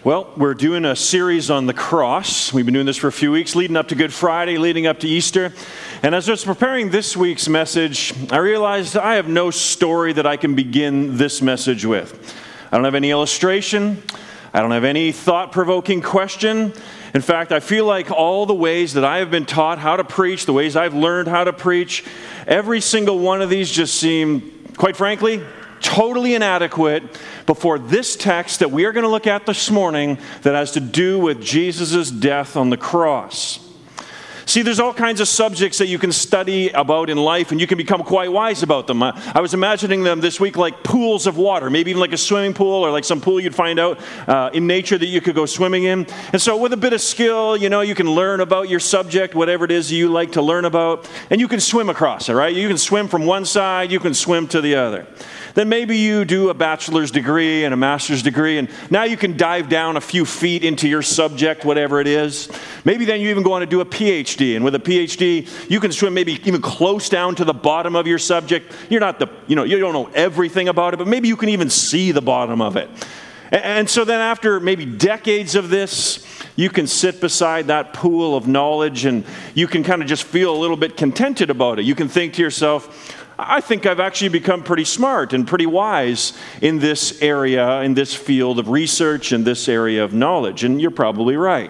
Well, we're doing a series on the cross. We've been doing this for a few weeks, leading up to Good Friday, leading up to Easter. And as I was preparing this week's message, I realized I have no story that I can begin this message with. I don't have any illustration. I don't have any thought-provoking question. In fact, I feel like all the ways that I have been taught how to preach, the ways I've learned how to preach, every single one of these just seem, quite frankly, totally inadequate before this text that we are going to look at this morning that has to do with Jesus' death on the cross. See, there's all kinds of subjects that you can study about in life, and you can become quite wise about them. I was imagining them this week like pools of water, maybe even like a swimming pool or like some pool you'd find out in nature that you could go swimming in. And so with a bit of skill, you can learn about your subject, whatever it is you like to learn about, and you can swim across it, right? You can swim from one side, you can swim to the other. Then maybe you do a bachelor's degree and a master's degree, and now you can dive down a few feet into your subject, whatever it is. Maybe then you even go on to do a PhD, and with a PhD, you can swim maybe even close down to the bottom of your subject. You don't know everything about it, but maybe you can even see the bottom of it. And so then after maybe decades of this, you can sit beside that pool of knowledge, and you can kind of just feel a little bit contented about it. You can think to yourself, I think I've actually become pretty smart and pretty wise in this area, in this field of research, in this area of knowledge. And you're probably right.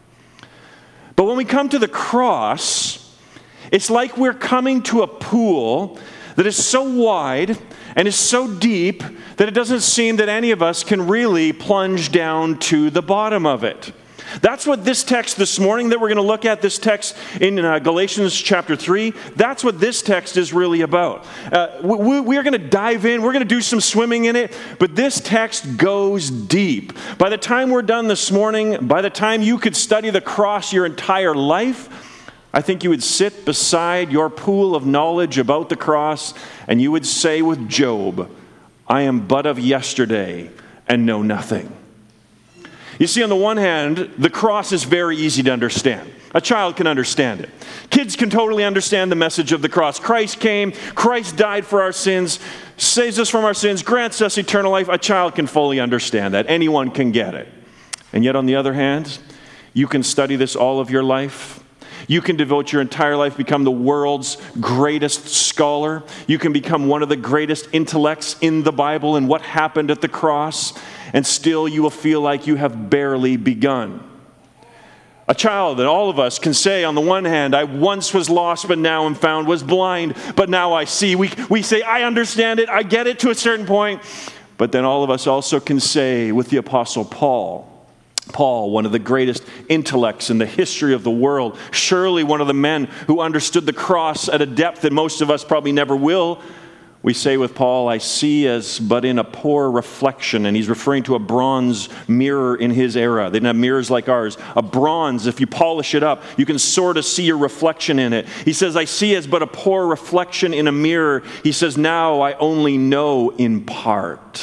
But when we come to the cross, it's like we're coming to a pool that is so wide and is so deep that it doesn't seem that any of us can really plunge down to the bottom of it. That's what this text this morning that we're going to look at, this text in Galatians chapter 3, that's what this text is really about. We are going to dive in, we're going to do some swimming in it, but this text goes deep. By the time we're done this morning, by the time you could study the cross your entire life, I think you would sit beside your pool of knowledge about the cross and you would say with Job, I am but of yesterday and know nothing. You see, on the one hand, the cross is very easy to understand. A child can understand it. Kids can totally understand the message of the cross. Christ came, Christ died for our sins, saves us from our sins, grants us eternal life. A child can fully understand that. Anyone can get it. And yet, on the other hand, you can study this all of your life. You can devote your entire life, become the world's greatest scholar. You can become one of the greatest intellects in the Bible and what happened at the cross. And still you will feel like you have barely begun. A child, and all of us can say on the one hand, I once was lost, but now am found, was blind, but now I see. We say, I understand it, I get it to a certain point. But then all of us also can say with the Apostle Paul, one of the greatest intellects in the history of the world, surely one of the men who understood the cross at a depth that most of us probably never will. We say with Paul, I see as but in a poor reflection, and he's referring to a bronze mirror in his era. They didn't have mirrors like ours. A bronze, if you polish it up, you can sort of see your reflection in it. He says, I see as but a poor reflection in a mirror. He says, now I only know in part.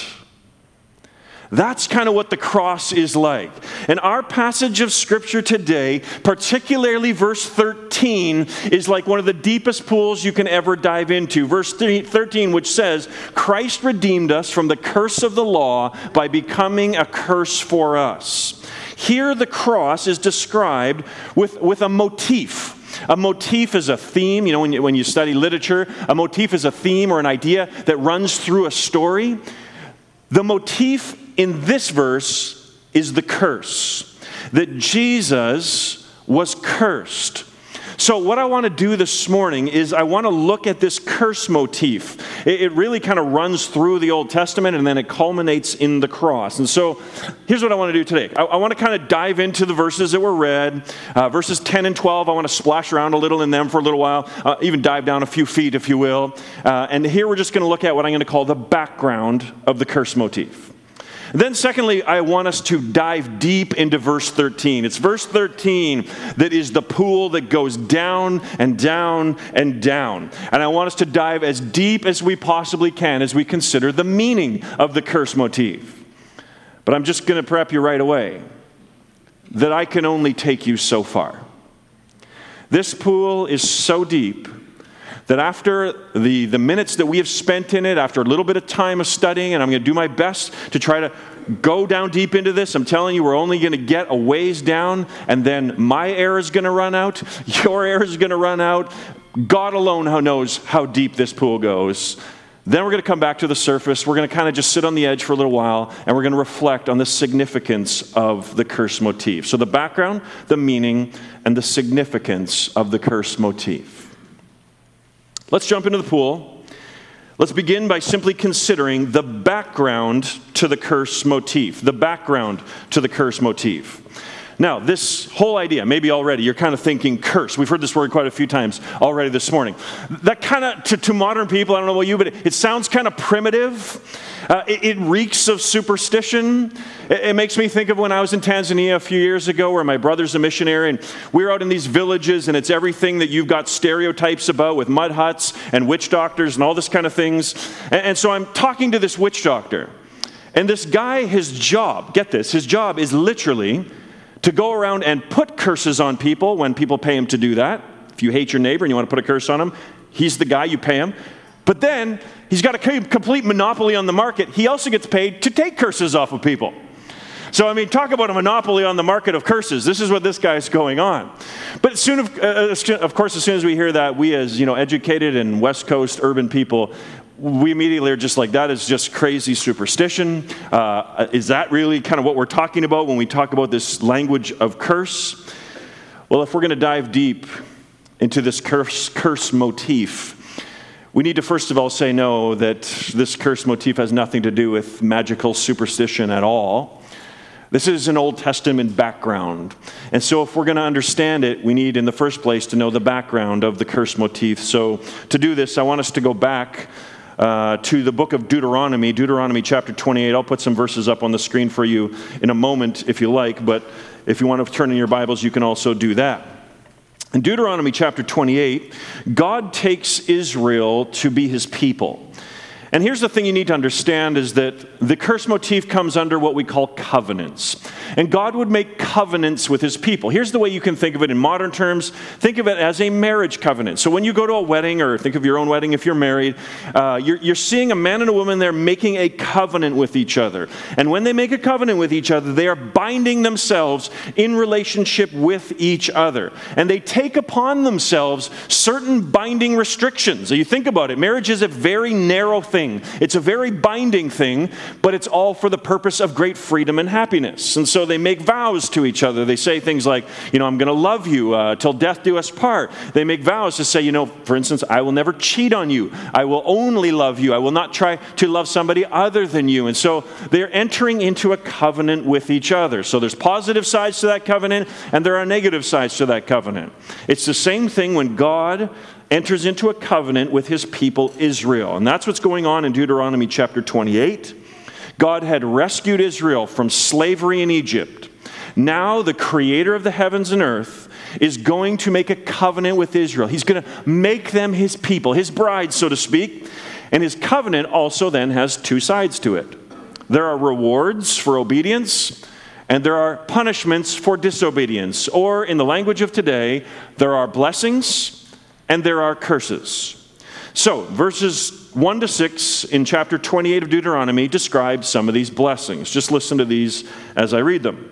That's kind of what the cross is like. And our passage of Scripture today, particularly verse 13, is like one of the deepest pools you can ever dive into. Verse 13, which says, Christ redeemed us from the curse of the law by becoming a curse for us. Here the cross is described with a motif. A motif is a theme. When you study literature, a motif is a theme or an idea that runs through a story. The motif in this verse is the curse, that Jesus was cursed. So what I want to do this morning is I want to look at this curse motif. It really kind of runs through the Old Testament and then it culminates in the cross. And so here's what I want to do today. I want to kind of dive into the verses that were read. Verses 10 and 12, I want to splash around a little in them for a little while, even dive down a few feet, if you will. And here we're just going to look at what I'm going to call the background of the curse motif. Then secondly, I want us to dive deep into verse 13. It's verse 13 that is the pool that goes down and down and down. And I want us to dive as deep as we possibly can as we consider the meaning of the curse motif. But I'm just going to prep you right away that I can only take you so far. This pool is so deep that after the minutes that we have spent in it, after a little bit of time of studying, and I'm going to do my best to try to go down deep into this. I'm telling you, we're only going to get a ways down, and then my air is going to run out, your air is going to run out. God alone knows how deep this pool goes. Then we're going to come back to the surface. We're going to kind of just sit on the edge for a little while, and we're going to reflect on the significance of the curse motif. So the background, the meaning, and the significance of the curse motif. Let's jump into the pool. Let's begin by simply considering the background to the curse motif. The background to the curse motif. Now, this whole idea, maybe already you're kind of thinking curse. We've heard this word quite a few times already this morning. That kind of, to modern people, I don't know about you, but it sounds kind of primitive. It reeks of superstition. It makes me think of when I was in Tanzania a few years ago, where my brother's a missionary, and we're out in these villages, and it's everything that you've got stereotypes about with mud huts and witch doctors and all this kind of things. And so I'm talking to this witch doctor. And this guy, his job, get this, his job is literally to go around and put curses on people when people pay him to do that. If you hate your neighbor and you want to put a curse on him, he's the guy, you pay him. But then he's got a complete monopoly on the market. He also gets paid to take curses off of people. So, I mean, talk about a monopoly on the market of curses. This is what this guy's going on. But soon, of course, as soon as we hear that, we as, educated and West Coast urban people, we immediately are just like, that is just crazy superstition. Is that really kind of what we're talking about when we talk about this language of curse? Well, if we're going to dive deep into this curse motif, we need to first of all say no, that this curse motif has nothing to do with magical superstition at all. This is an Old Testament background. And so if we're going to understand it, we need in the first place to know the background of the curse motif. So to do this, I want us to go back to the book of Deuteronomy chapter 28. I'll put some verses up on the screen for you in a moment if you like, but if you want to turn in your Bibles, you can also do that. In Deuteronomy chapter 28, God takes Israel to be his people. And here's the thing you need to understand is that the curse motif comes under what we call covenants. And God would make covenants with his people. Here's the way you can think of it in modern terms. Think of it as a marriage covenant. So when you go to a wedding, or think of your own wedding if you're married, you're seeing a man and a woman there making a covenant with each other. And when they make a covenant with each other, they are binding themselves in relationship with each other. And they take upon themselves certain binding restrictions. So you think about it, marriage is a very narrow thing. It's a very binding thing, but it's all for the purpose of great freedom and happiness. And so they make vows to each other. They say things like, I'm going to love you till death do us part. They make vows to say, for instance, I will never cheat on you. I will only love you. I will not try to love somebody other than you. And so they're entering into a covenant with each other. So there's positive sides to that covenant, and there are negative sides to that covenant. It's the same thing when God enters into a covenant with his people Israel. And that's what's going on in Deuteronomy chapter 28. God had rescued Israel from slavery in Egypt. Now the creator of the heavens and earth is going to make a covenant with Israel. He's going to make them his people, his bride, so to speak. And his covenant also then has two sides to it. There are rewards for obedience, and there are punishments for disobedience. Or in the language of today, there are blessings and there are curses. So, verses 1 to 6 in chapter 28 of Deuteronomy describe some of these blessings. Just listen to these as I read them.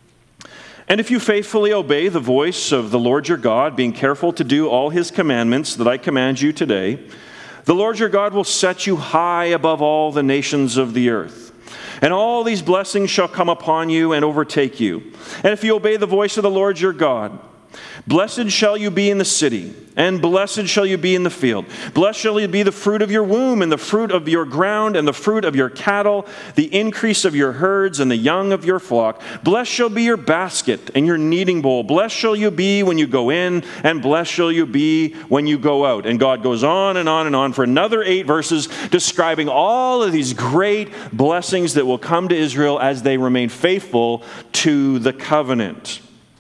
And if you faithfully obey the voice of the Lord your God, being careful to do all his commandments that I command you today, the Lord your God will set you high above all the nations of the earth. And all these blessings shall come upon you and overtake you. And if you obey the voice of the Lord your God, blessed shall you be in the city, and blessed shall you be in the field. Blessed shall you be the fruit of your womb, and the fruit of your ground, and the fruit of your cattle, the increase of your herds, and the young of your flock. Blessed shall be your basket and your kneading bowl. Blessed shall you be when you go in, and blessed shall you be when you go out. And God goes on and on and on for another 8 verses describing all of these great blessings that will come to Israel as they remain faithful to the covenant.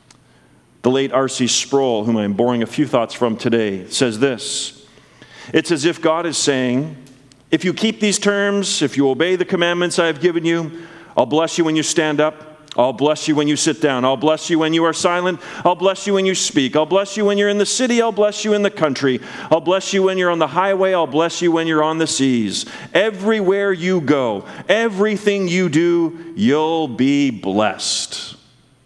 The late R.C. Sproul, whom I'm borrowing a few thoughts from today, says this. It's as if God is saying, if you keep these terms, if you obey the commandments I have given you, I'll bless you when you stand up, I'll bless you when you sit down. I'll bless you when you are silent. I'll bless you when you speak. I'll bless you when you're in the city. I'll bless you in the country. I'll bless you when you're on the highway. I'll bless you when you're on the seas. Everywhere you go, everything you do, you'll be blessed.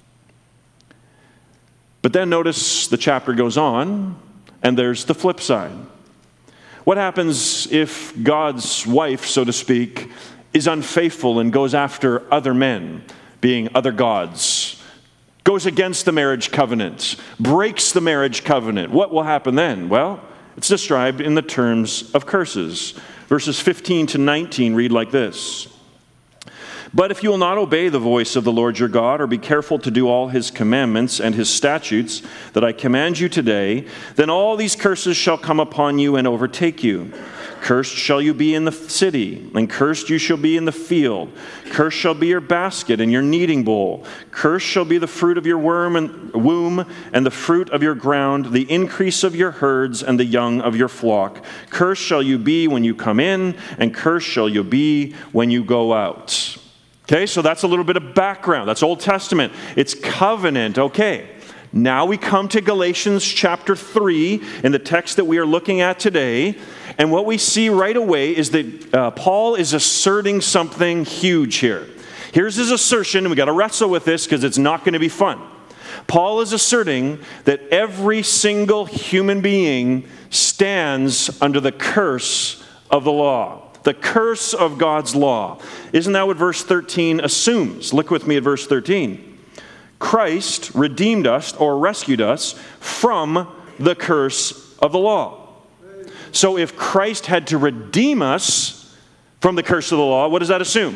But then notice the chapter goes on, and there's the flip side. What happens if God's wife, so to speak, is unfaithful and goes after other men, being other gods, goes against the marriage covenant, breaks the marriage covenant? What will happen then? Well, it's described in the terms of curses. Verses 15 to 19 read like this. But if you will not obey the voice of the Lord your God, or be careful to do all his commandments and his statutes that I command you today, then all these curses shall come upon you and overtake you. Cursed shall you be in the city, and cursed you shall be in the field. Cursed shall be your basket and your kneading bowl. Cursed shall be the fruit of your womb, and the fruit of your ground, the increase of your herds, and the young of your flock. Cursed shall you be when you come in, and cursed shall you be when you go out. Okay, so that's a little bit of background. That's Old Testament. It's covenant. Okay. Now we come to Galatians chapter 3 in the text that we are looking at today. And what we see right away is that Paul is asserting something huge here. Here's his assertion, and we got to wrestle with this because it's not going to be fun. Paul is asserting that every single human being stands under the curse of the law, the curse of God's law. Isn't that what verse 13 assumes? Look with me at verse 13. Christ redeemed us or rescued us from the curse of the law. So if Christ had to redeem us from the curse of the law, what does that assume?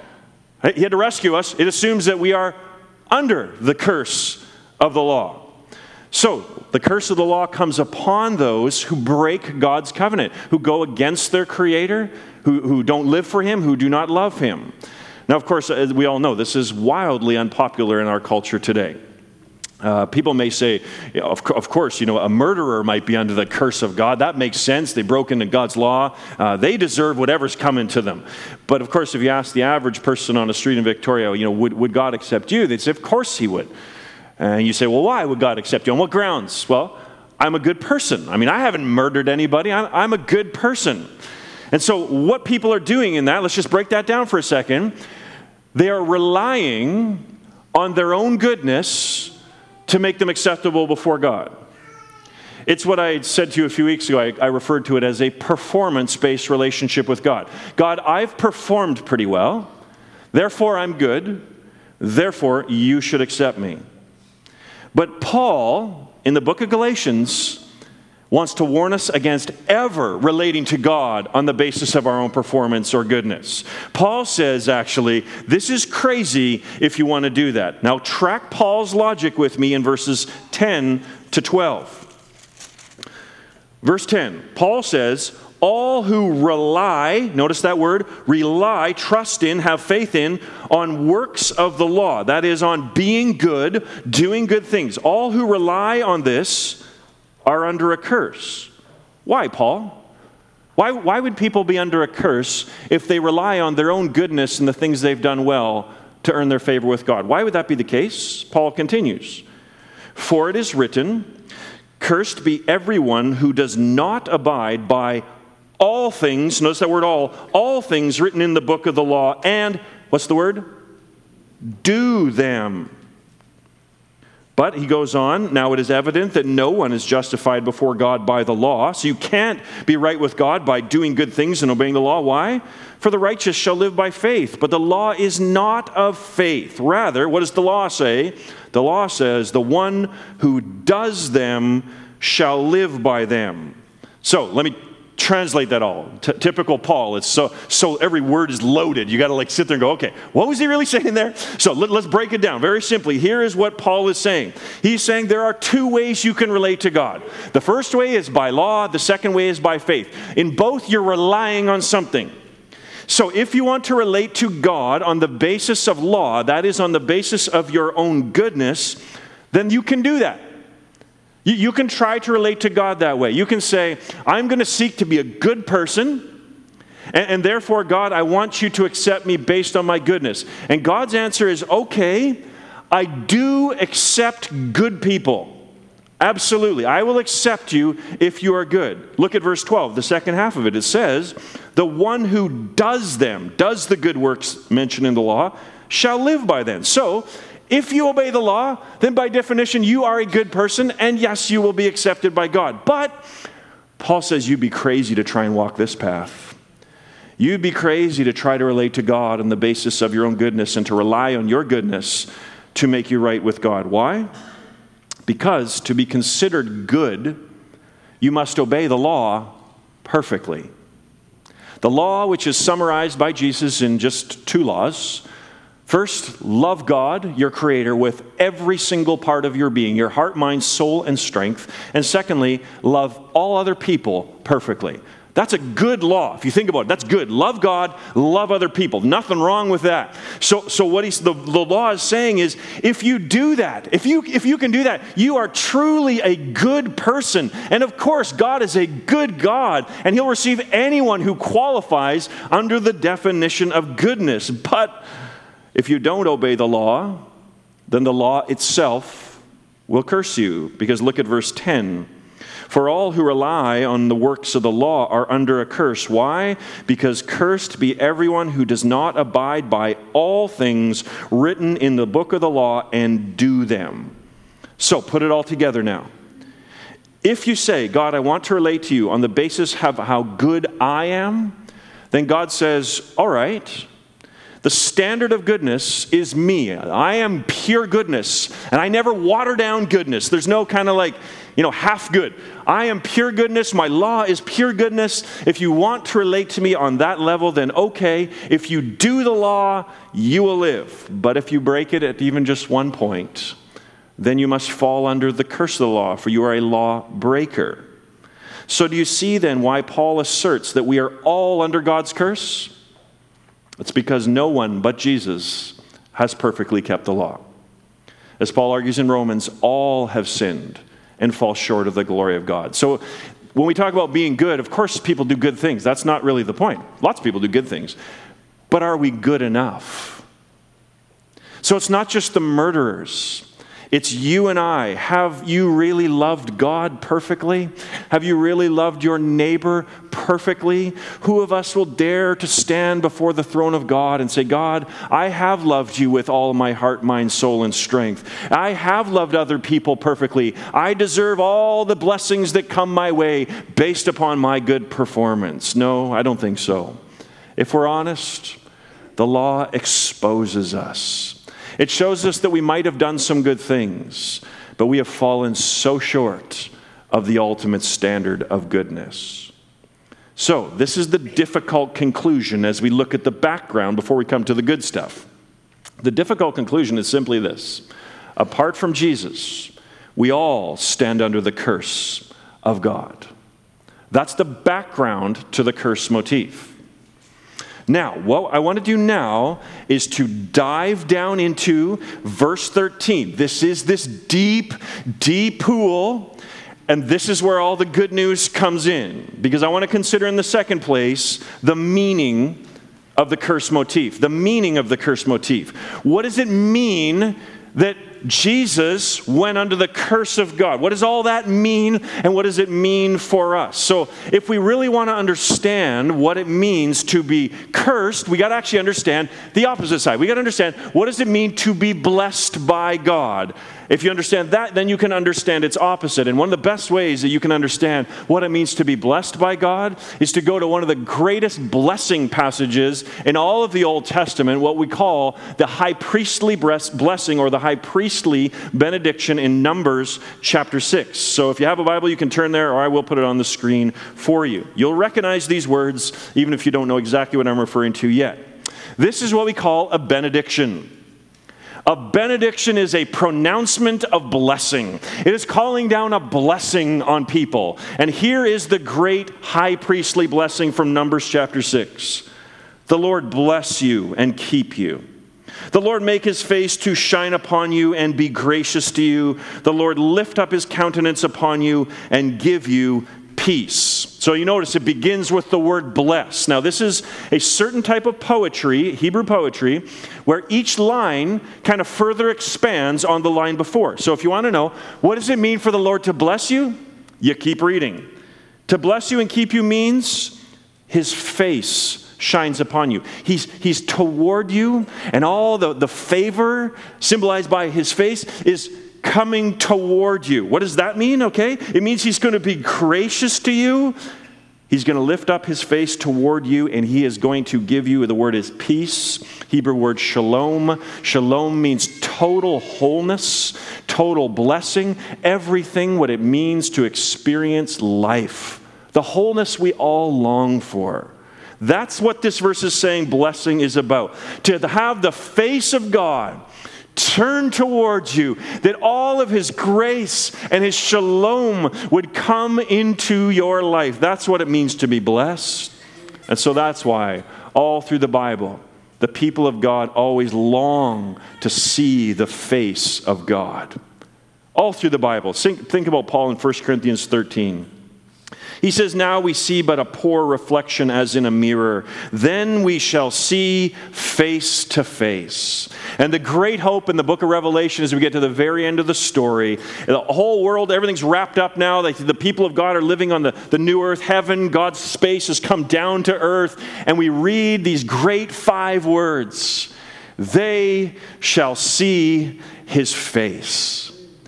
He had to rescue us. It assumes that we are under the curse of the law. So the curse of the law comes upon those who break God's covenant, who go against their Creator, who don't live for Him, who do not love Him. Now, of course, as we all know, this is wildly unpopular in our culture today. People may say, of course, a murderer might be under the curse of God. That makes sense. They broke into God's law. They deserve whatever's coming to them. But, of course, if you ask the average person on a street in Victoria, would God accept you? They'd say, of course He would. And you say, well, why would God accept you? On what grounds? Well, I'm a good person. I haven't murdered anybody. I'm a good person. And so what people are doing in that, let's just break that down for a second. They are relying on their own goodness to make them acceptable before God. It's what I said to you a few weeks ago. I referred to it as a performance-based relationship with God. God, I've performed pretty well. Therefore, I'm good. Therefore, you should accept me. But Paul, in the book of Galatians, wants to warn us against ever relating to God on the basis of our own performance or goodness. Paul says, actually, this is crazy if you want to do that. Now, track Paul's logic with me in verses 10 to 12. Verse 10, Paul says, all who rely, notice that word, rely, trust in, have faith in, on works of the law. That is, on being good, doing good things. All who rely on this are under a curse. Why, Paul? Why would people be under a curse if they rely on their own goodness and the things they've done well to earn their favor with God? Why would that be the case? Paul continues, for it is written, cursed be everyone who does not abide by all things, notice that word all things written in the book of the law, and, what's the word? Do them. But he goes on, now it is evident that no one is justified before God by the law. So you can't be right with God by doing good things and obeying the law. Why? For the righteous shall live by faith. But the law is not of faith. Rather, what does the law say? The law says, the one who does them shall live by them. So let me translate that all. Typical Paul. It's so every word is loaded. You got to sit there and go, okay, what was he really saying there? So let's break it down very simply. Here is what Paul is saying. He's saying there are two ways you can relate to God. The first way is by law. The second way is by faith. In both, you're relying on something. So if you want to relate to God on the basis of law, that is on the basis of your own goodness, then you can do that. You can try to relate to God that way. You can say, I'm going to seek to be a good person, And therefore, God, I want you to accept me based on my goodness. And God's answer is, okay, I do accept good people. Absolutely. I will accept you if you are good. Look at verse 12, the second half of it. It says, the one who does them, does the good works mentioned in the law, shall live by them. So, if you obey the law, then by definition you are a good person, and yes, you will be accepted by God. But Paul says you'd be crazy to try and walk this path. You'd be crazy to try to relate to God on the basis of your own goodness and to rely on your goodness to make you right with God. Why? Because to be considered good, you must obey the law perfectly. The law, which is summarized by Jesus in just 2 laws. First, love God, your Creator, with every single part of your being, your heart, mind, soul, and strength. And secondly, love all other people perfectly. That's a good law. If you think about it, that's good. Love God, love other people. Nothing wrong with that. So what the law is saying is, if you do that, if you can do that, you are truly a good person. And of course, God is a good God, and He'll receive anyone who qualifies under the definition of goodness. But if you don't obey the law, then the law itself will curse you. Because look at verse 10. For all who rely on the works of the law are under a curse. Why? Because cursed be everyone who does not abide by all things written in the book of the law and do them. So put it all together now. If you say, God, I want to relate to you on the basis of how good I am, then God says, all right, the standard of goodness is me. I am pure goodness, and I never water down goodness. There's no kind of half good. I am pure goodness. My law is pure goodness. If you want to relate to me on that level, then okay. If you do the law, you will live. But if you break it at even just one point, then you must fall under the curse of the law, for you are a law breaker. So do you see then why Paul asserts that we are all under God's curse? It's because no one but Jesus has perfectly kept the law. As Paul argues in Romans, all have sinned and fall short of the glory of God. So when we talk about being good, of course people do good things. That's not really the point. Lots of people do good things. But are we good enough? So it's not just the murderers. It's you and I. Have you really loved God perfectly? Have you really loved your neighbor perfectly? Who of us will dare to stand before the throne of God and say, God, I have loved you with all my heart, mind, soul, and strength. I have loved other people perfectly. I deserve all the blessings that come my way based upon my good performance. No, I don't think so. If we're honest, the law exposes us. It shows us that we might have done some good things, but we have fallen so short of the ultimate standard of goodness. So, this is the difficult conclusion as we look at the background before we come to the good stuff. The difficult conclusion is simply this. Apart from Jesus, we all stand under the curse of God. That's the background to the curse motif. Now, what I want to do now is to dive down into verse 13. This is this deep, deep pool, and this is where all the good news comes in. Because I want to consider in the second place the meaning of the curse motif. The meaning of the curse motif. What does it mean that Jesus went under the curse of God? What does all that mean, and what does it mean for us? So if we really want to understand what it means to be cursed, we got to actually understand the opposite side. We got to understand, what does it mean to be blessed by God? If you understand that, then you can understand its opposite. And one of the best ways that you can understand what it means to be blessed by God is to go to one of the greatest blessing passages in all of the Old Testament, what we call the high priestly blessing, or the high priestly benediction in Numbers chapter 6. So if you have a Bible, you can turn there, or I will put it on the screen for you. You'll recognize these words even if you don't know exactly what I'm referring to yet. This is what we call a benediction. A benediction is a pronouncement of blessing. It is calling down a blessing on people. And here is the great high priestly blessing from Numbers chapter 6. The Lord bless you and keep you. The Lord make his face to shine upon you and be gracious to you. The Lord lift up his countenance upon you and give you peace. So you notice it begins with the word bless. Now this is a certain type of poetry, Hebrew poetry, where each line kind of further expands on the line before. So if you want to know, what does it mean for the Lord to bless you? You keep reading. To bless you and keep you means his face shines upon you. He's toward you, and all the favor symbolized by his face is coming toward you. What does that mean? Okay, it means he's going to be gracious to you. He's going to lift up his face toward you, and he is going to give you, the word is peace, Hebrew word shalom. Shalom means total wholeness, total blessing, everything what it means to experience life, the wholeness we all long for. That's what this verse is saying blessing is about. To have the face of God turn towards you, that all of his grace and his shalom would come into your life. That's what it means to be blessed. And so that's why all through the Bible, the people of God always long to see the face of God. All through the Bible. Think about Paul in 1 Corinthians 13. He says, now we see but a poor reflection as in a mirror. Then we shall see face to face. And the great hope in the book of Revelation as we get to the very end of the story, the whole world, everything's wrapped up now. The people of God are living on the new earth, heaven. God's space has come down to earth. And we read these great 5 words. They shall see his face.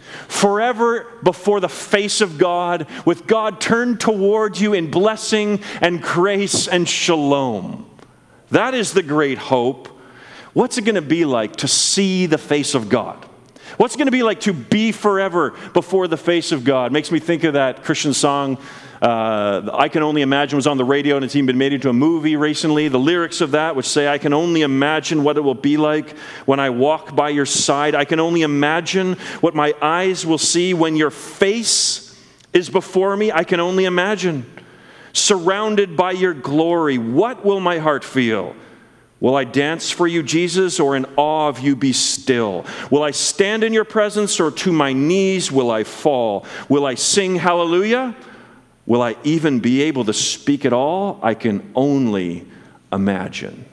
Forever before the face of God, with God turned towards you in blessing and grace and shalom. That is the great hope. What's it going to be like to see the face of God? What's it going to be like to be forever before the face of God? Makes me think of that Christian song, I Can Only Imagine, was on the radio and it's even been made into a movie recently. The lyrics of that which say, I can only imagine what it will be like when I walk by your side. I can only imagine what my eyes will see when your face is before me. I can only imagine. Surrounded by your glory, what will my heart feel? Will I dance for you, Jesus, or in awe of you be still? Will I stand in your presence, or to my knees will I fall? Will I sing hallelujah? Will I even be able to speak at all? I can only imagine.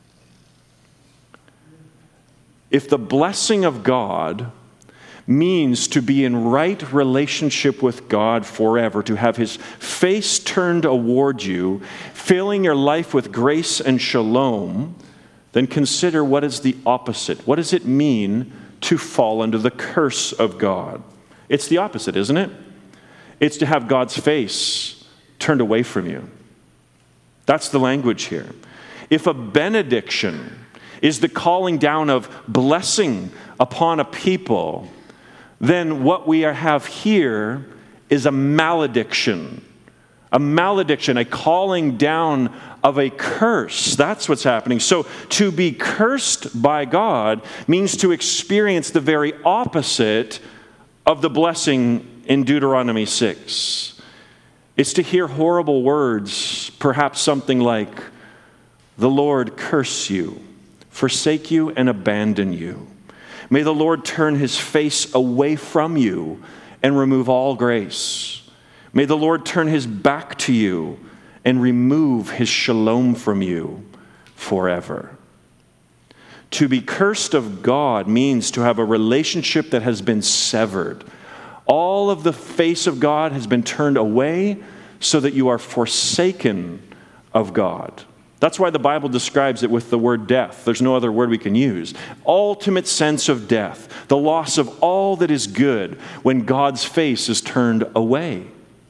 If the blessing of God means to be in right relationship with God forever, to have his face turned toward you, filling your life with grace and shalom, then consider what is the opposite. What does it mean to fall under the curse of God? It's the opposite, isn't it? It's to have God's face turned away from you. That's the language here. If a benediction is the calling down of blessing upon a people, then what we have here is a malediction. A malediction, a calling down of a curse. That's what's happening. So to be cursed by God means to experience the very opposite of the blessing in Deuteronomy 6. It's to hear horrible words, perhaps something like, the Lord curse you, forsake you, and abandon you. May the Lord turn his face away from you and remove all grace. May the Lord turn his back to you and remove his shalom from you forever. To be cursed of God means to have a relationship that has been severed. All of the face of God has been turned away so that you are forsaken of God. That's why the Bible describes it with the word death. There's no other word we can use. Ultimate sense of death, the loss of all that is good when God's face is turned away.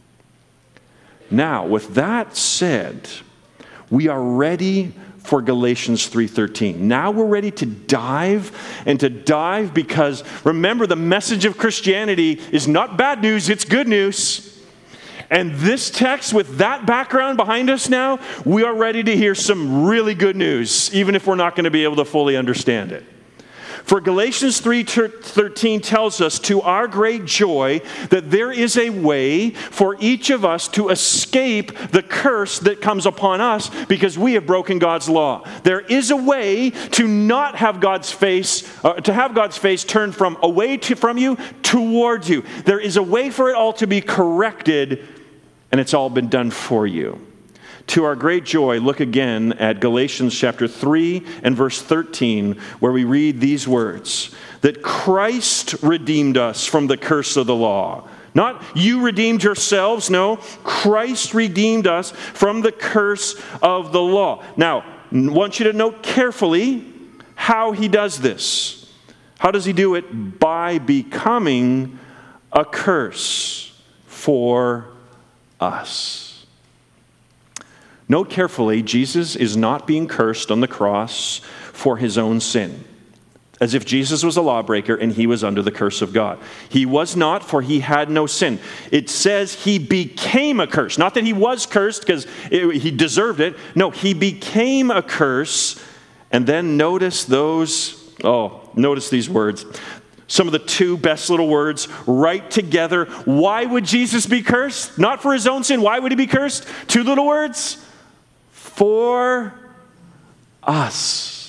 Now, with that said, we are ready for Galatians 3:13. Now we're ready to dive because remember, the message of Christianity is not bad news, it's good news. And this text, with that background behind us now, we are ready to hear some really good news, even if we're not going to be able to fully understand it. For Galatians 3:13 tells us, to our great joy, that there is a way for each of us to escape the curse that comes upon us because we have broken God's law. There is a way to not have God's face, to have God's face turned from away from you towards you. There is a way for it all to be corrected, and it's all been done for you. To our great joy, look again at Galatians chapter 3 and verse 13, where we read these words, that Christ redeemed us from the curse of the law. Not you redeemed yourselves, no, Christ redeemed us from the curse of the law. Now, I want you to note carefully how he does this. How does he do it? By becoming a curse for us. Note carefully, Jesus is not being cursed on the cross for his own sin, as if Jesus was a lawbreaker and he was under the curse of God. He was not, for he had no sin. It says he became a curse. Not that he was cursed because he deserved it. No, he became a curse. And then notice notice these words. Some of the two best little words right together. Why would Jesus be cursed? Not for his own sin. Why would he be cursed? Two little words. For us.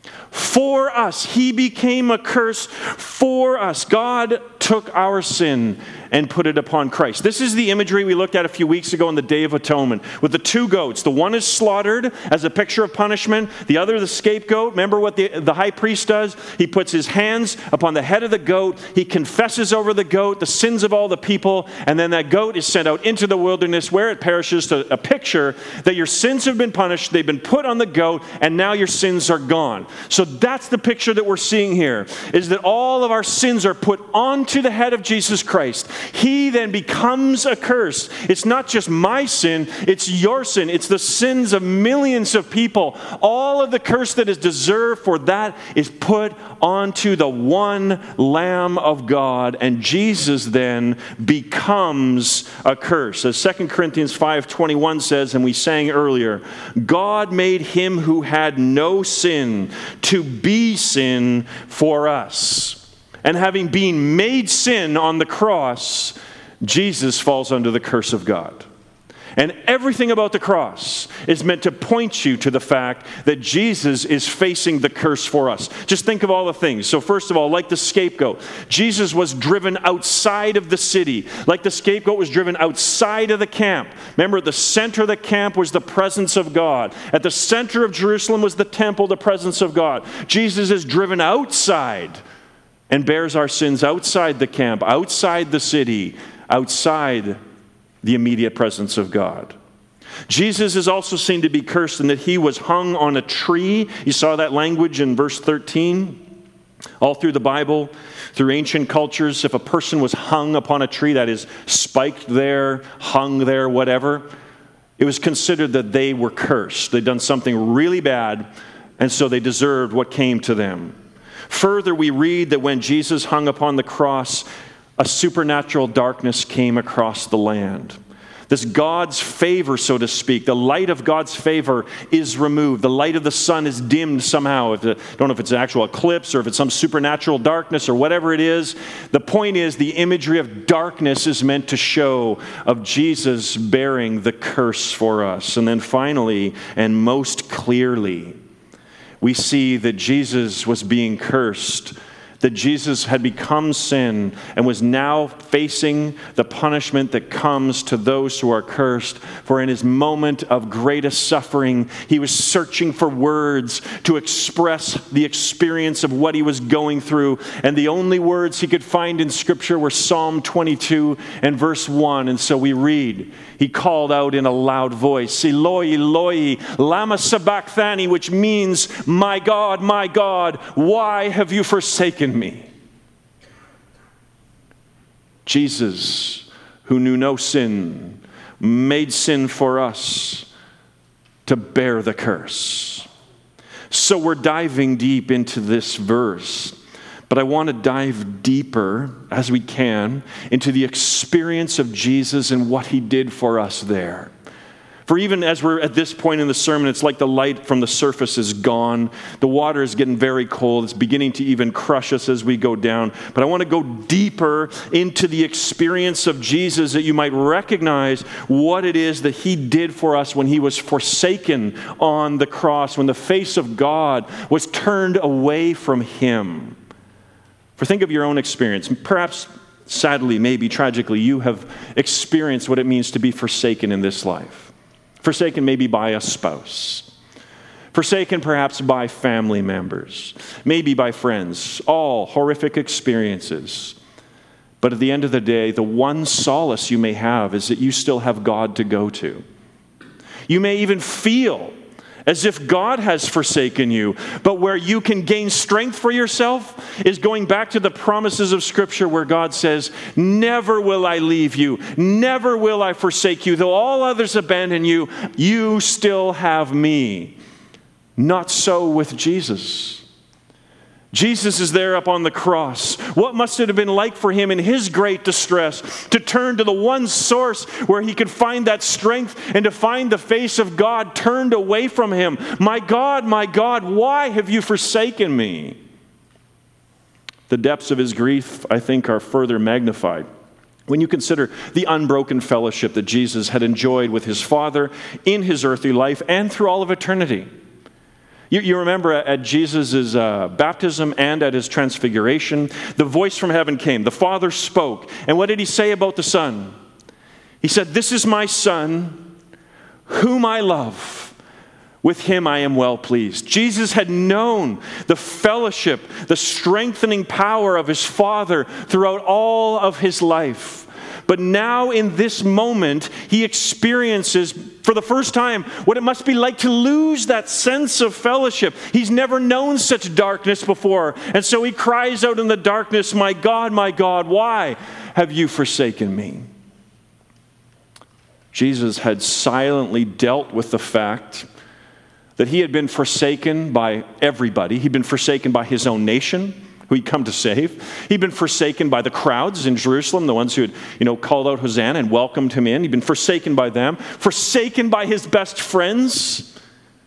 For us. He became a curse for us. God took our sin and put it upon Christ. This is the imagery we looked at a few weeks ago on the Day of Atonement with the two goats. The one is slaughtered as a picture of punishment. The other, the scapegoat. Remember what the high priest does? He puts his hands upon the head of the goat. He confesses over the goat the sins of all the people. And then that goat is sent out into the wilderness where it perishes, to a picture that your sins have been punished. They've been put on the goat and now your sins are gone. So that's the picture that we're seeing here, is that all of our sins are put onto the head of Jesus Christ. He then becomes a curse. It's not just my sin, it's your sin. It's the sins of millions of people. All of the curse that is deserved for that is put onto the one Lamb of God, and Jesus then becomes a curse. As 2 Corinthians 5:21 says, and we sang earlier, God made him who had no sin to be sin for us. And having been made sin on the cross, Jesus falls under the curse of God. And everything about the cross is meant to point you to the fact that Jesus is facing the curse for us. Just think of all the things. So first of all, like the scapegoat, Jesus was driven outside of the city. Like the scapegoat was driven outside of the camp. Remember, at the center of the camp was the presence of God. At the center of Jerusalem was the temple, the presence of God. Jesus is driven outside and bears our sins outside the camp, outside the city, outside the immediate presence of God. Jesus is also seen to be cursed in that he was hung on a tree. You saw that language in verse 13. All through the Bible, through ancient cultures, if a person was hung upon a tree, that is, spiked there, hung there, whatever, it was considered that they were cursed. They'd done something really bad, and so they deserved what came to them. Further, we read that when Jesus hung upon the cross, a supernatural darkness came across the land. This God's favor, so to speak, the light of God's favor is removed. The light of the sun is dimmed somehow. I don't know if it's an actual eclipse or if it's some supernatural darkness or whatever it is. The point is, the imagery of darkness is meant to show of Jesus bearing the curse for us. And then finally, and most clearly, we see that Jesus was being cursed, that Jesus had become sin and was now facing the punishment that comes to those who are cursed. For in his moment of greatest suffering, he was searching for words to express the experience of what he was going through. And the only words he could find in Scripture were Psalm 22 and verse 1. And so we read, he called out in a loud voice, Eloi, Eloi, lama sabachthani, which means, my God, why have you forsaken me? Jesus, who knew no sin, made sin for us to bear the curse. So we're diving deep into this verse. But I want to dive deeper, as we can, into the experience of Jesus and what he did for us there. For even as we're at this point in the sermon, it's like the light from the surface is gone. The water is getting very cold. It's beginning to even crush us as we go down. But I want to go deeper into the experience of Jesus, that you might recognize what it is that he did for us when he was forsaken on the cross, when the face of God was turned away from him. For think of your own experience. Perhaps Sadly, maybe tragically, you have experienced what it means to be forsaken in this life. Forsaken maybe by a spouse. Forsaken perhaps by family members. Maybe by friends. All horrific experiences. But at the end of the day, the one solace you may have is that you still have God to go to. You may even feel as if God has forsaken you, but where you can gain strength for yourself is going back to the promises of Scripture where God says, never will I leave you, never will I forsake you. Though all others abandon you, you still have me. Not so with Jesus. Jesus is there up on the cross. What must it have been like for him in his great distress to turn to the one source where he could find that strength and to find the face of God turned away from him? My God, why have you forsaken me? The depths of his grief, I think, are further magnified when you consider the unbroken fellowship that Jesus had enjoyed with his Father in his earthly life and through all of eternity. You remember at Jesus' baptism and at his transfiguration, the voice from heaven came. The Father spoke. And what did he say about the Son? He said, "This is my Son, whom I love. With him I am well pleased." Jesus had known the fellowship, the strengthening power of his Father throughout all of his life. But now in this moment, he experiences for the first time what it must be like to lose that sense of fellowship. He's never known such darkness before. And so he cries out in the darkness, my God, why have you forsaken me?" Jesus had silently dealt with the fact that he had been forsaken by everybody. He'd been forsaken by his own nation, who he'd come to save. He'd been forsaken by the crowds in Jerusalem, the ones who had, called out Hosanna and welcomed him in. He'd been forsaken by them, forsaken by his best friends.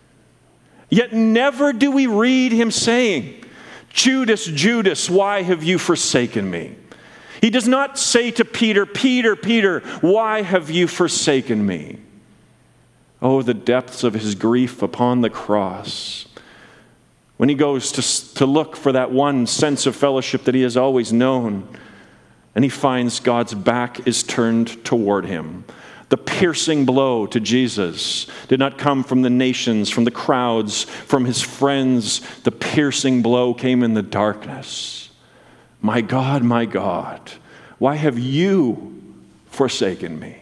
Yet never do we read him saying, "Judas, Judas, why have you forsaken me?" He does not say to Peter, "Peter, Peter, why have you forsaken me?" Oh, the depths of his grief upon the cross. When he goes to look for that one sense of fellowship that he has always known, and he finds God's back is turned toward him. The piercing blow to Jesus did not come from the nations, from the crowds, from his friends. The piercing blow came in the darkness. My God, why have you forsaken me?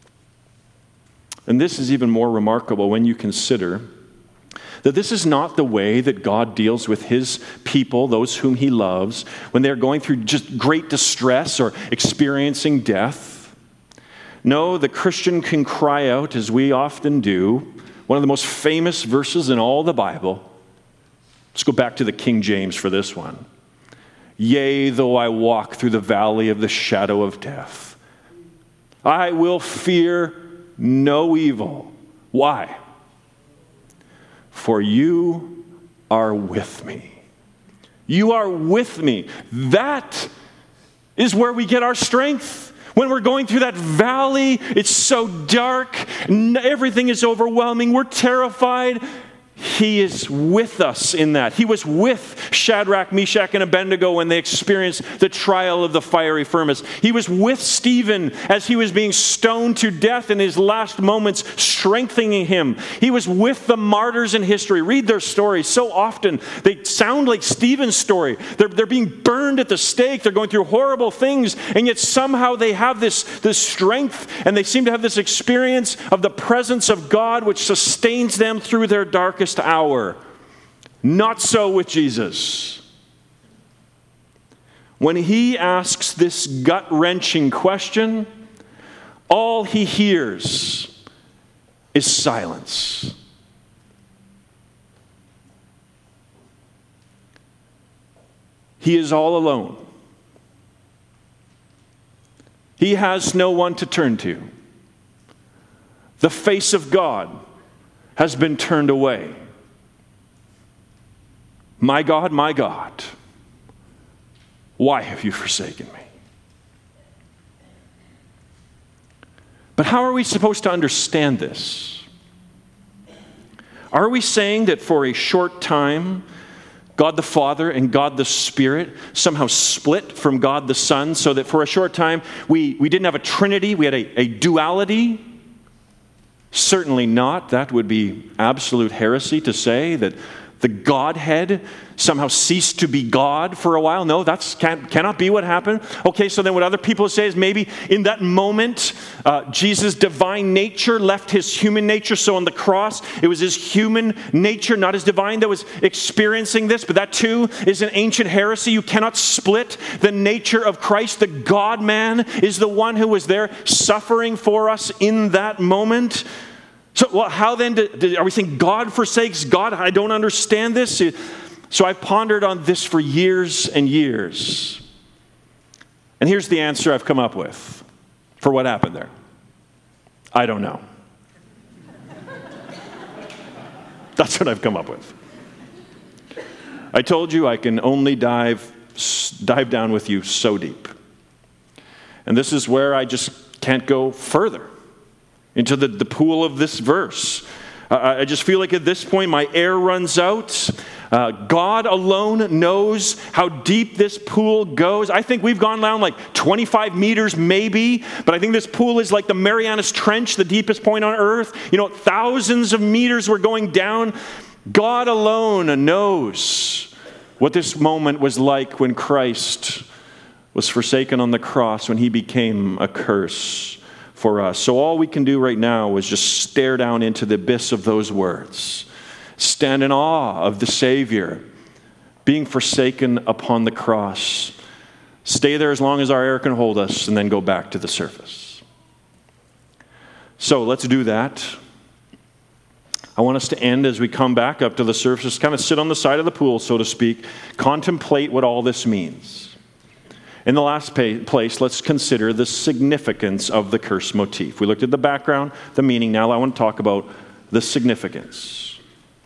And this is even more remarkable when you consider that this is not the way that God deals with his people, those whom he loves, when they're going through just great distress or experiencing death. No, the Christian can cry out, as we often do, one of the most famous verses in all the Bible. Let's go back to the King James for this one. "Yea, though I walk through the valley of the shadow of death, I will fear no evil." Why? "For you are with me." You are with me. That is where we get our strength. When we're going through that valley, it's so dark, everything is overwhelming, we're terrified. He is with us in that. He was with Shadrach, Meshach, and Abednego when they experienced the trial of the fiery furnace. He was with Stephen as he was being stoned to death in his last moments, strengthening him. He was with the martyrs in history. Read their stories. So often they sound like Stephen's story. They're being burned at the stake. They're going through horrible things, and yet somehow they have this strength, and they seem to have this experience of the presence of God which sustains them through their darkest hour. Not so with Jesus. When he asks this gut-wrenching question, all he hears is silence. He is all alone. He has no one to turn to. The face of God has been turned away. My God, why have you forsaken me? But how are we supposed to understand this? Are we saying that for a short time, God the Father and God the Spirit somehow split from God the Son, so that for a short time we didn't have a trinity, we had a duality? Certainly not. That would be absolute heresy to say that the Godhead somehow ceased to be God for a while. No, that cannot be what happened. Okay, so then what other people say is maybe in that moment, Jesus' divine nature left his human nature. So on the cross, it was his human nature, not his divine, that was experiencing this. But that too is an ancient heresy. You cannot split the nature of Christ. The God-man is the one who was there suffering for us in that moment. So well, how then are we saying God forsakes God? I don't understand this. So I've pondered on this for years and years. And here's the answer I've come up with for what happened there. I don't know. That's what I've come up with. I told you I can only dive down with you so deep. And this is where I just can't go further into the pool of this verse. I just feel like at this point my air runs out. God alone knows how deep this pool goes. I think we've gone down like 25 meters maybe, but I think this pool is like the Marianas Trench, the deepest point on earth. You know, thousands of meters we're going down. God alone knows what this moment was like when Christ was forsaken on the cross, when he became a curse for us. So all we can do right now is just stare down into the abyss of those words. Stand in awe of the Savior being forsaken upon the cross. Stay there as long as our air can hold us, and then go back to the surface. So let's do that. I want us to end as we come back up to the surface, kind of sit on the side of the pool, so to speak, contemplate what all this means. In the last place, let's consider the significance of the curse motif. We looked at the background, the meaning. Now I want to talk about the significance.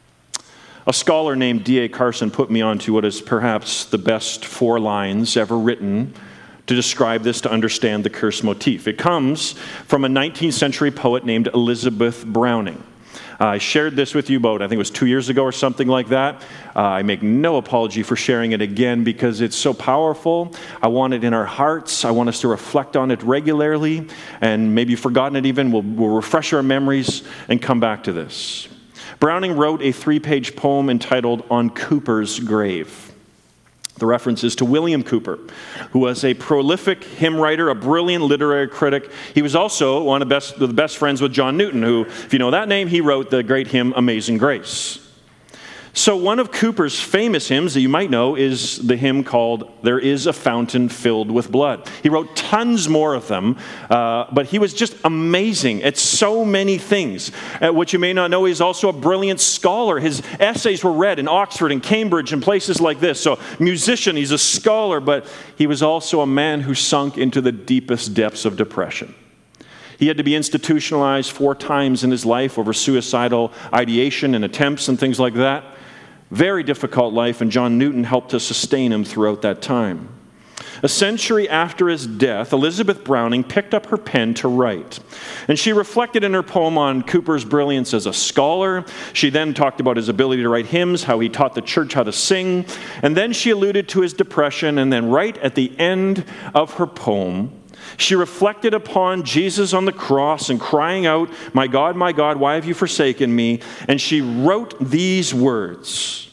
A scholar named D.A. Carson put me onto what is perhaps the best 4 lines ever written to describe this, to understand the curse motif. It comes from a 19th century poet named Elizabeth Browning. I shared this with you about, I think it was 2 years ago or something like that. I make no apology for sharing it again because it's so powerful. I want it in our hearts. I want us to reflect on it regularly. And maybe you've forgotten it even. We'll refresh our memories and come back to this. Browning wrote a 3-page poem entitled On Cooper's Grave. The reference is to William Cooper, who was a prolific hymn writer, a brilliant literary critic. He was also one of the best friends with John Newton, who, if you know that name, he wrote the great hymn Amazing Grace. So one of Cooper's famous hymns that you might know is the hymn called There Is a Fountain Filled with Blood. He wrote tons more of them, but he was just amazing at so many things. What you may not know, he's also a brilliant scholar. His essays were read in Oxford and Cambridge and places like this. So musician, he's a scholar, but he was also a man who sunk into the deepest depths of depression. He had to be institutionalized 4 times in his life over suicidal ideation and attempts and things like that. Very difficult life, and John Newton helped to sustain him throughout that time. A century after his death, Elizabeth Browning picked up her pen to write. And she reflected in her poem on Cooper's brilliance as a scholar. She then talked about his ability to write hymns, how he taught the church how to sing. And then she alluded to his depression. And then right at the end of her poem, she reflected upon Jesus on the cross and crying out, my God, why have you forsaken me?" And she wrote these words,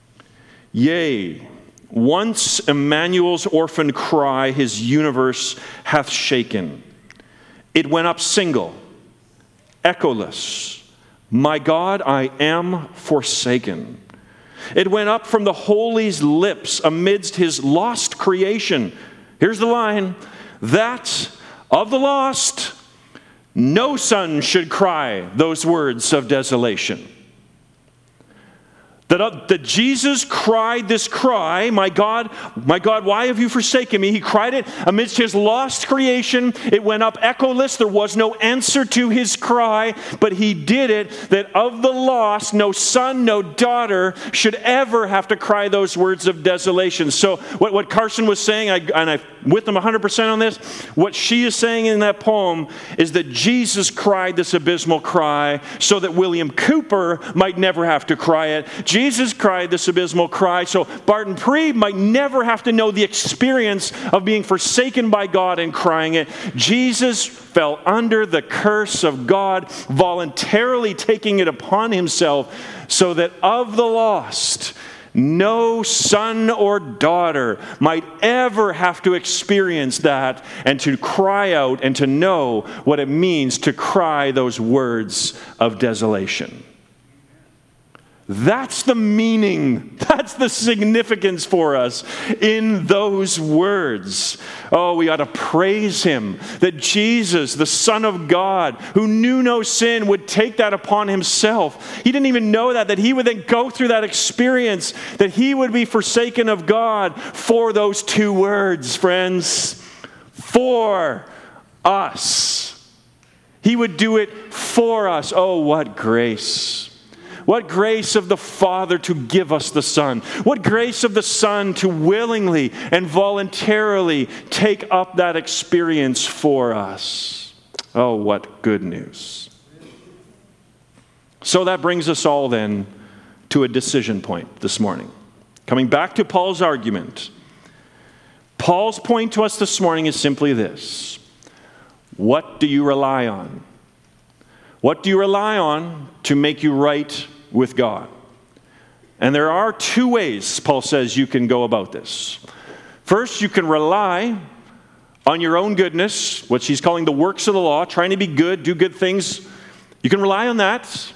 "Yea, once Emmanuel's orphan cry his universe hath shaken. It went up single, echoless, my God, I am forsaken. It went up from the Holy's lips amidst his lost creation." Here's the line, "that of the lost, no son should cry those words of desolation." That Jesus cried this cry, my God, why have you forsaken me?" He cried it amidst his lost creation. It went up echoless. There was no answer to his cry, but he did it that of the lost, no son, no daughter should ever have to cry those words of desolation. So what Carson was saying, I'm with him 100% on this, what she is saying in that poem is that Jesus cried this abysmal cry so that William Cooper might never have to cry it. Jesus cried this abysmal cry so Barton Pree might never have to know the experience of being forsaken by God and crying it. Jesus fell under the curse of God, voluntarily taking it upon himself so that of the lost, no son or daughter might ever have to experience that and to cry out and to know what it means to cry those words of desolation. That's the meaning. That's the significance for us in those words. Oh, we ought to praise him that Jesus, the Son of God, who knew no sin, would take that upon himself. He didn't even know that he would then go through that experience, that he would be forsaken of God for those two words, friends. For us. He would do it for us. Oh, what grace. What grace of the Father to give us the Son. What grace of the Son to willingly and voluntarily take up that experience for us. Oh, what good news. So that brings us all then to a decision point this morning. Coming back to Paul's argument. Paul's point to us this morning is simply this. What do you rely on? What do you rely on to make you right with God? And there are two ways, Paul says, you can go about this. First, you can rely on your own goodness, which he's calling the works of the law, trying to be good, do good things. You can rely on that.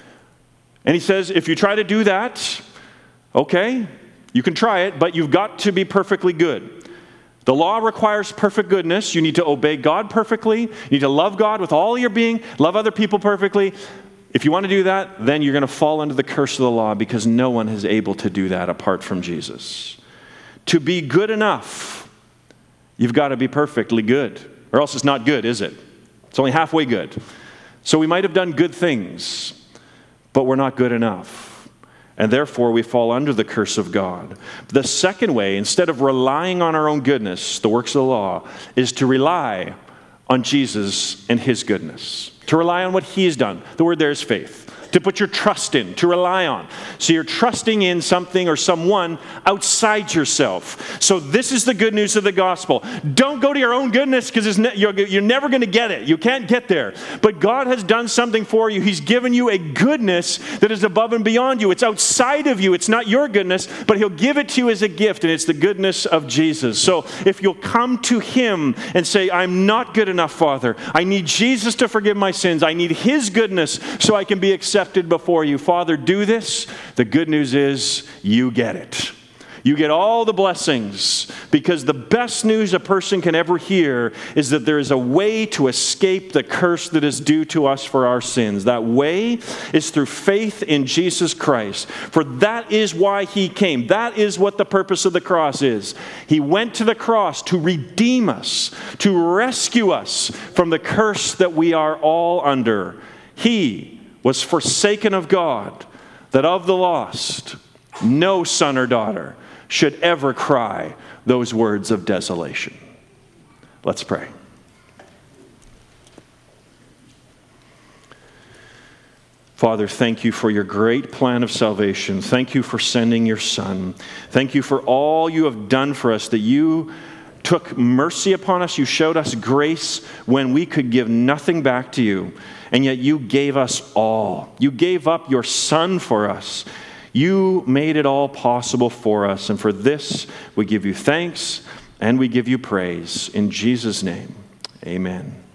And he says, if you try to do that, okay, you can try it, but you've got to be perfectly good. The law requires perfect goodness. You need to obey God perfectly. You need to love God with all your being, love other people perfectly. If you want to do that, then you're going to fall under the curse of the law because no one is able to do that apart from Jesus. To be good enough, you've got to be perfectly good, or else it's not good, is it? It's only halfway good. So we might have done good things, but we're not good enough. And therefore, we fall under the curse of God. The second way, instead of relying on our own goodness, the works of the law, is to rely on Jesus and his goodness. To rely on what he's done. The word there is faith. To put your trust in, to rely on. So you're trusting in something or someone outside yourself. So this is the good news of the gospel. Don't go to your own goodness because you're never going to get it. You can't get there. But God has done something for you. He's given you a goodness that is above and beyond you. It's outside of you. It's not your goodness, but he'll give it to you as a gift, and it's the goodness of Jesus. So if you'll come to him and say, I'm not good enough, Father. I need Jesus to forgive my sins. I need his goodness so I can be accepted before you. Father, do this. The good news is you get it. You get all the blessings because the best news a person can ever hear is that there is a way to escape the curse that is due to us for our sins. That way is through faith in Jesus Christ. For that is why he came. That is what the purpose of the cross is. He went to the cross to redeem us, to rescue us from the curse that we are all under. He was forsaken of God, that of the lost, no son or daughter should ever cry those words of desolation. Let's pray. Father, thank you for your great plan of salvation. Thank you for sending your Son. Thank you for all you have done for us, that you took mercy upon us. You showed us grace when we could give nothing back to you. And yet you gave us all. You gave up your Son for us. You made it all possible for us. And for this, we give you thanks and we give you praise. In Jesus' name, amen.